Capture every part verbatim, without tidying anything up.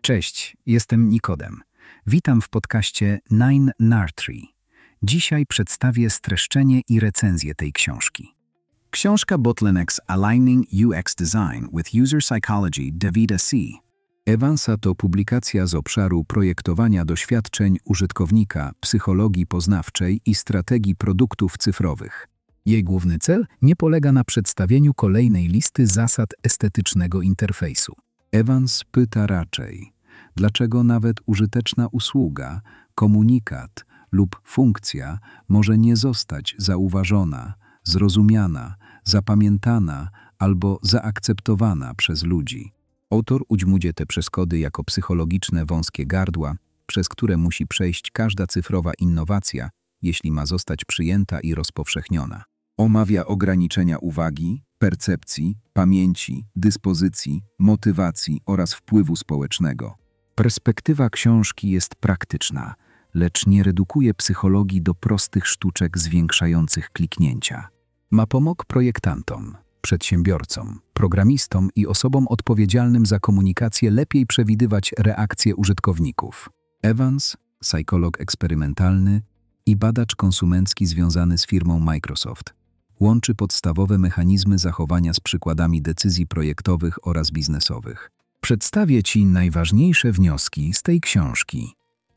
Cześć, jestem Nikodem. Witam w podcaście nine Nartree. Dzisiaj przedstawię streszczenie i recenzję tej książki. Książka Bottlenecks Aligning U X Design with User Psychology Davida C. Evansa to publikacja z obszaru projektowania doświadczeń użytkownika, psychologii poznawczej i strategii produktów cyfrowych. Jej główny cel nie polega na przedstawieniu kolejnej listy zasad estetycznego interfejsu. Evans pyta raczej, dlaczego nawet użyteczna usługa, komunikat lub funkcja może nie zostać zauważona, zrozumiana, zapamiętana albo zaakceptowana przez ludzi. Autor udźmuje te przeszkody jako psychologiczne wąskie gardła, przez które musi przejść każda cyfrowa innowacja, jeśli ma zostać przyjęta i rozpowszechniona. Omawia ograniczenia uwagi, percepcji, pamięci, dyspozycji, motywacji oraz wpływu społecznego. Perspektywa książki jest praktyczna, lecz nie redukuje psychologii do prostych sztuczek zwiększających kliknięcia. Ma pomóc projektantom, przedsiębiorcom, programistom i osobom odpowiedzialnym za komunikację lepiej przewidywać reakcje użytkowników. Evans, psycholog eksperymentalny i badacz konsumencki związany z firmą Microsoft, łączy podstawowe mechanizmy zachowania z przykładami decyzji projektowych oraz biznesowych. Przedstawię Ci najważniejsze wnioski z tej książki.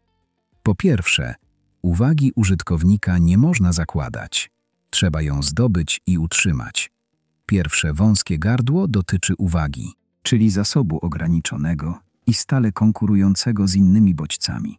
Po pierwsze, uwagi użytkownika nie można zakładać. Trzeba ją zdobyć i utrzymać. Pierwsze wąskie gardło dotyczy uwagi, czyli zasobu ograniczonego i stale konkurującego z innymi bodźcami.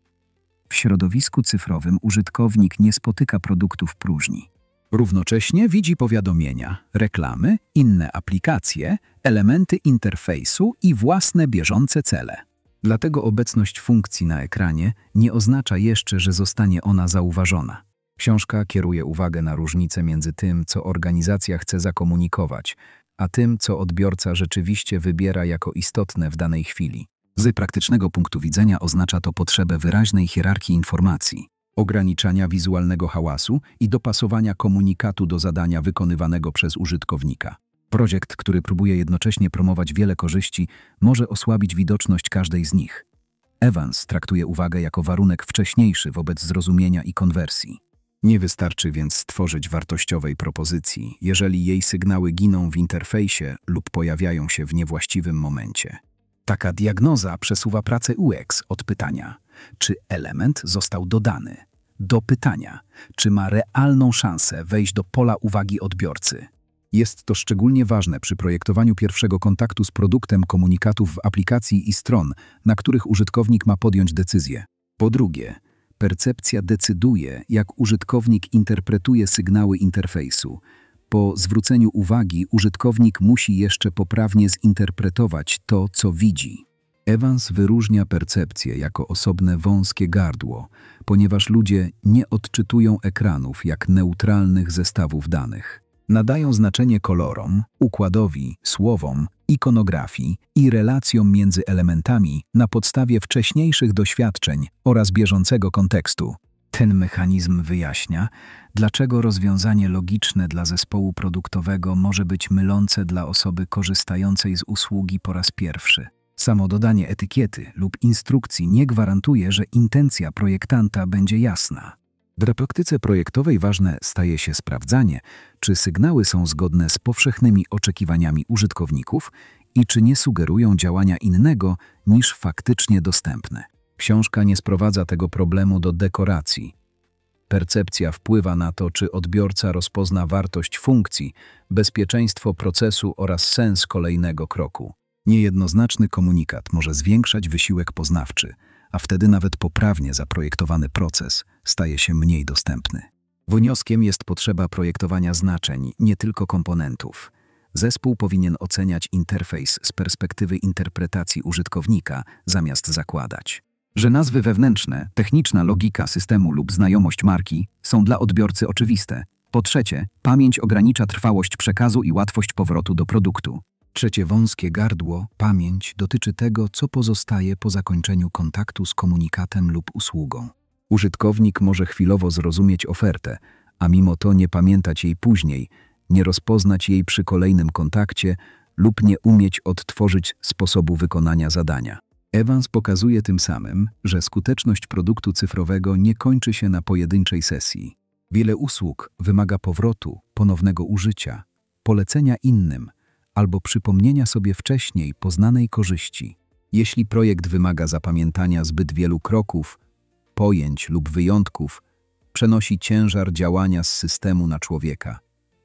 W środowisku cyfrowym użytkownik nie spotyka produktów próżni. Równocześnie widzi powiadomienia, reklamy, inne aplikacje, elementy interfejsu i własne bieżące cele. Dlatego obecność funkcji na ekranie nie oznacza jeszcze, że zostanie ona zauważona. Książka kieruje uwagę na różnicę między tym, co organizacja chce zakomunikować, a tym, co odbiorca rzeczywiście wybiera jako istotne w danej chwili. Z praktycznego punktu widzenia oznacza to potrzebę wyraźnej hierarchii informacji, ograniczania wizualnego hałasu i dopasowania komunikatu do zadania wykonywanego przez użytkownika. Projekt, który próbuje jednocześnie promować wiele korzyści, może osłabić widoczność każdej z nich. Evans traktuje uwagę jako warunek wcześniejszy wobec zrozumienia i konwersji. Nie wystarczy więc stworzyć wartościowej propozycji, jeżeli jej sygnały giną w interfejsie lub pojawiają się w niewłaściwym momencie. Taka diagnoza przesuwa pracę U X od pytania, czy element został dodany, do pytania, czy ma realną szansę wejść do pola uwagi odbiorcy. Jest to szczególnie ważne przy projektowaniu pierwszego kontaktu z produktem komunikatów w aplikacji i stron, na których użytkownik ma podjąć decyzję. Po drugie, percepcja decyduje, jak użytkownik interpretuje sygnały interfejsu. Po zwróceniu uwagi użytkownik musi jeszcze poprawnie zinterpretować to, co widzi. Evans wyróżnia percepcję jako osobne wąskie gardło, ponieważ ludzie nie odczytują ekranów jak neutralnych zestawów danych. Nadają znaczenie kolorom, układowi, słowom, ikonografii i relacjom między elementami na podstawie wcześniejszych doświadczeń oraz bieżącego kontekstu. Ten mechanizm wyjaśnia, dlaczego rozwiązanie logiczne dla zespołu produktowego może być mylące dla osoby korzystającej z usługi po raz pierwszy. Samo dodanie etykiety lub instrukcji nie gwarantuje, że intencja projektanta będzie jasna. W praktyce projektowej ważne staje się sprawdzanie, czy sygnały są zgodne z powszechnymi oczekiwaniami użytkowników i czy nie sugerują działania innego niż faktycznie dostępne. Książka nie sprowadza tego problemu do dekoracji. Percepcja wpływa na to, czy odbiorca rozpozna wartość funkcji, bezpieczeństwo procesu oraz sens kolejnego kroku. Niejednoznaczny komunikat może zwiększać wysiłek poznawczy, a wtedy nawet poprawnie zaprojektowany proces staje się mniej dostępny. Wnioskiem jest potrzeba projektowania znaczeń, nie tylko komponentów. Zespół powinien oceniać interfejs z perspektywy interpretacji użytkownika, zamiast zakładać, że nazwy wewnętrzne, techniczna logika systemu lub znajomość marki są dla odbiorcy oczywiste. Po trzecie, pamięć ogranicza trwałość przekazu i łatwość powrotu do produktu. Trzecie wąskie gardło, pamięć, dotyczy tego, co pozostaje po zakończeniu kontaktu z komunikatem lub usługą. Użytkownik może chwilowo zrozumieć ofertę, a mimo to nie pamiętać jej później, nie rozpoznać jej przy kolejnym kontakcie lub nie umieć odtworzyć sposobu wykonania zadania. Evans pokazuje tym samym, że skuteczność produktu cyfrowego nie kończy się na pojedynczej sesji. Wiele usług wymaga powrotu, ponownego użycia, polecenia innym albo przypomnienia sobie wcześniej poznanej korzyści. Jeśli projekt wymaga zapamiętania zbyt wielu kroków, pojęć lub wyjątków, przenosi ciężar działania z systemu na człowieka.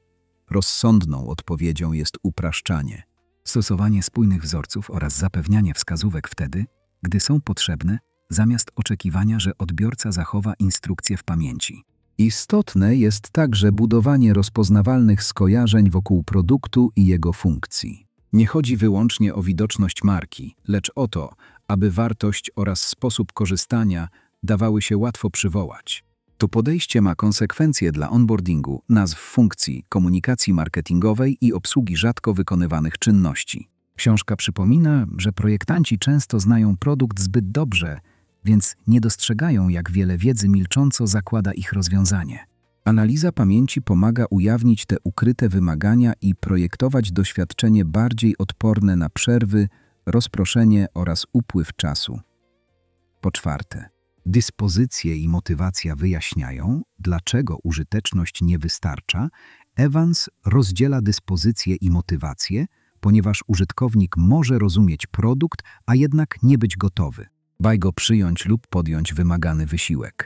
Rozsądną odpowiedzią jest upraszczanie. Stosowanie spójnych wzorców oraz zapewnianie wskazówek wtedy, gdy są potrzebne, zamiast oczekiwania, że odbiorca zachowa instrukcje w pamięci. Istotne jest także budowanie rozpoznawalnych skojarzeń wokół produktu i jego funkcji. Nie chodzi wyłącznie o widoczność marki, lecz o to, aby wartość oraz sposób korzystania dawały się łatwo przywołać. To podejście ma konsekwencje dla onboardingu, nazw funkcji, komunikacji marketingowej i obsługi rzadko wykonywanych czynności. Książka przypomina, że projektanci często znają produkt zbyt dobrze, więc nie dostrzegają, jak wiele wiedzy milcząco zakłada ich rozwiązanie. Analiza pamięci pomaga ujawnić te ukryte wymagania i projektować doświadczenie bardziej odporne na przerwy, rozproszenie oraz upływ czasu. Po czwarte, dyspozycje i motywacja wyjaśniają, dlaczego użyteczność nie wystarcza. Evans rozdziela dyspozycje i motywację, ponieważ użytkownik może rozumieć produkt, a jednak nie być gotowy, by go przyjąć lub podjąć wymagany wysiłek.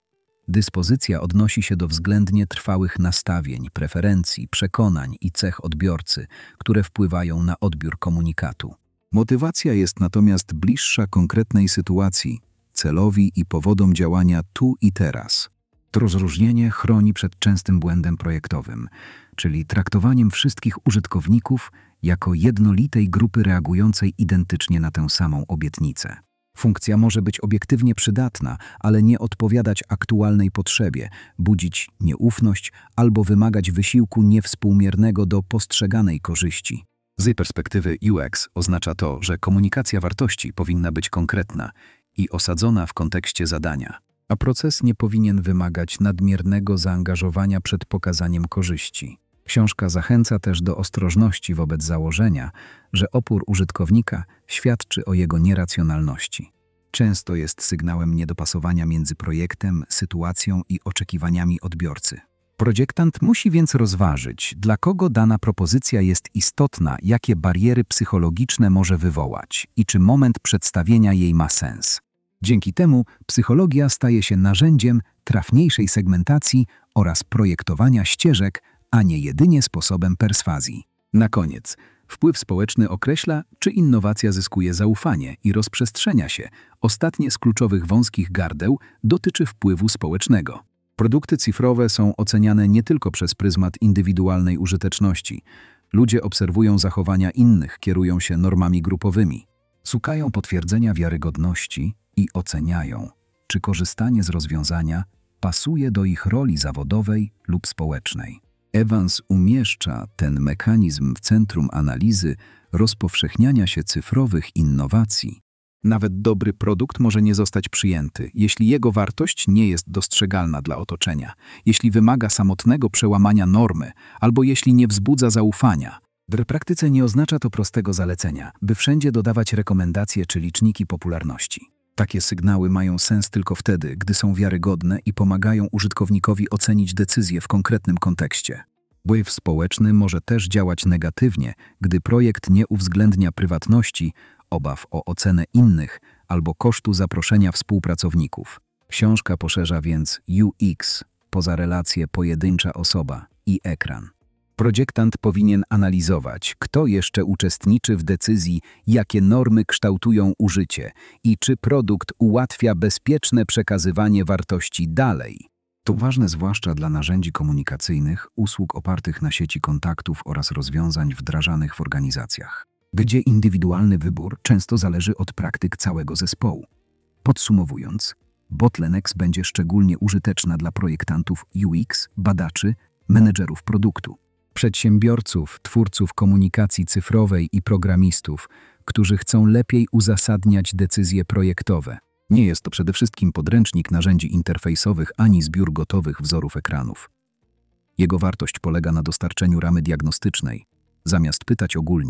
Dyspozycja odnosi się do względnie trwałych nastawień, preferencji, przekonań i cech odbiorcy, które wpływają na odbiór komunikatu. Motywacja jest natomiast bliższa konkretnej sytuacji, celowi i powodom działania tu i teraz. To rozróżnienie chroni przed częstym błędem projektowym, czyli traktowaniem wszystkich użytkowników jako jednolitej grupy reagującej identycznie na tę samą obietnicę. Funkcja może być obiektywnie przydatna, ale nie odpowiadać aktualnej potrzebie, budzić nieufność albo wymagać wysiłku niewspółmiernego do postrzeganej korzyści. Z perspektywy U X oznacza to, że komunikacja wartości powinna być konkretna i osadzona w kontekście zadania, a proces nie powinien wymagać nadmiernego zaangażowania przed pokazaniem korzyści. Książka zachęca też do ostrożności wobec założenia, że opór użytkownika świadczy o jego nieracjonalności. Często jest sygnałem niedopasowania między projektem, sytuacją i oczekiwaniami odbiorcy. Projektant musi więc rozważyć, dla kogo dana propozycja jest istotna, jakie bariery psychologiczne może wywołać i czy moment przedstawienia jej ma sens. Dzięki temu psychologia staje się narzędziem trafniejszej segmentacji oraz projektowania ścieżek, a nie jedynie sposobem perswazji. Na koniec, wpływ społeczny określa, czy innowacja zyskuje zaufanie i rozprzestrzenia się. Ostatnie z kluczowych wąskich gardeł dotyczy wpływu społecznego. Produkty cyfrowe są oceniane nie tylko przez pryzmat indywidualnej użyteczności. Ludzie obserwują zachowania innych, kierują się normami grupowymi. Szukają potwierdzenia wiarygodności i oceniają, czy korzystanie z rozwiązania pasuje do ich roli zawodowej lub społecznej. Evans umieszcza ten mechanizm w centrum analizy rozpowszechniania się cyfrowych innowacji. Nawet dobry produkt może nie zostać przyjęty, jeśli jego wartość nie jest dostrzegalna dla otoczenia, jeśli wymaga samotnego przełamania normy albo jeśli nie wzbudza zaufania. W praktyce nie oznacza to prostego zalecenia, by wszędzie dodawać rekomendacje czy liczniki popularności. Takie sygnały mają sens tylko wtedy, gdy są wiarygodne i pomagają użytkownikowi ocenić decyzję w konkretnym kontekście. Wpływ społeczny może też działać negatywnie, gdy projekt nie uwzględnia prywatności, obaw o ocenę innych albo kosztu zaproszenia współpracowników. Książka poszerza więc U X poza relacje pojedyncza osoba i ekran. Projektant powinien analizować, kto jeszcze uczestniczy w decyzji, jakie normy kształtują użycie i czy produkt ułatwia bezpieczne przekazywanie wartości dalej. To ważne zwłaszcza dla narzędzi komunikacyjnych, usług opartych na sieci kontaktów oraz rozwiązań wdrażanych w organizacjach, gdzie indywidualny wybór często zależy od praktyk całego zespołu. Podsumowując, Bottlenecks będzie szczególnie użyteczna dla projektantów U X, badaczy, menedżerów produktu, przedsiębiorców, twórców komunikacji cyfrowej i programistów, którzy chcą lepiej uzasadniać decyzje projektowe. Nie jest to przede wszystkim podręcznik narzędzi interfejsowych ani zbiór gotowych wzorów ekranów. Jego wartość polega na dostarczeniu ramy diagnostycznej, zamiast pytać ogólnie,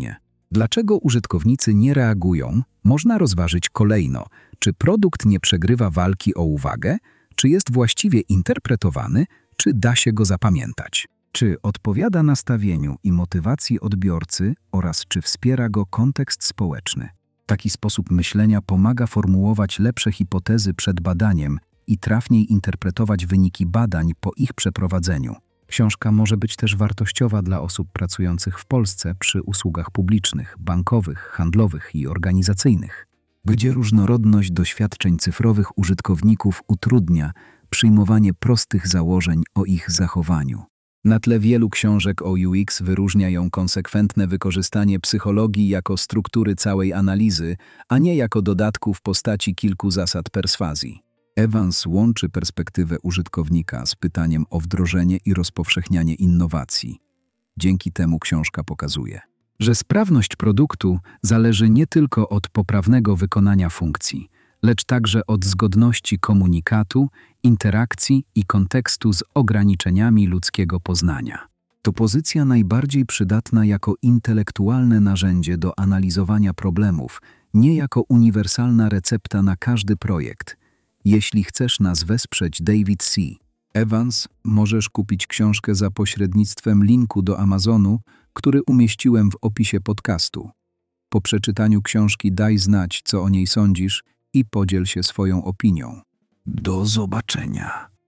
Dlaczego użytkownicy nie reagują? Można rozważyć kolejno, czy produkt nie przegrywa walki o uwagę, czy jest właściwie interpretowany, czy da się go zapamiętać. Czy odpowiada nastawieniu i motywacji odbiorcy oraz czy wspiera go kontekst społeczny. Taki sposób myślenia pomaga formułować lepsze hipotezy przed badaniem i trafniej interpretować wyniki badań po ich przeprowadzeniu. Książka może być też wartościowa dla osób pracujących w Polsce przy usługach publicznych, bankowych, handlowych i organizacyjnych, gdzie różnorodność doświadczeń cyfrowych użytkowników utrudnia przyjmowanie prostych założeń o ich zachowaniu. Na tle wielu książek o U X wyróżnia ją konsekwentne wykorzystanie psychologii jako struktury całej analizy, a nie jako dodatku w postaci kilku zasad perswazji. Evans łączy perspektywę użytkownika z pytaniem o wdrożenie i rozpowszechnianie innowacji. Dzięki temu książka pokazuje, że sprawność produktu zależy nie tylko od poprawnego wykonania funkcji, lecz także od zgodności komunikatu, interakcji i kontekstu z ograniczeniami ludzkiego poznania. To pozycja najbardziej przydatna jako intelektualne narzędzie do analizowania problemów, nie jako uniwersalna recepta na każdy projekt. Jeśli chcesz nas wesprzeć, David C. Evans, możesz kupić książkę za pośrednictwem linku do Amazonu, który umieściłem w opisie podcastu. Po przeczytaniu książki daj znać, co o niej sądzisz i podziel się swoją opinią. Do zobaczenia.